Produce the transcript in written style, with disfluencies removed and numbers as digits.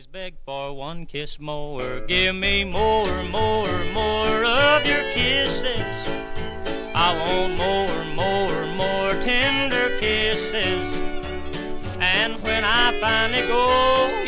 always beg for one kiss more. Give me more, more, more of your kisses. I want more, more, more tender kisses. And when I finally go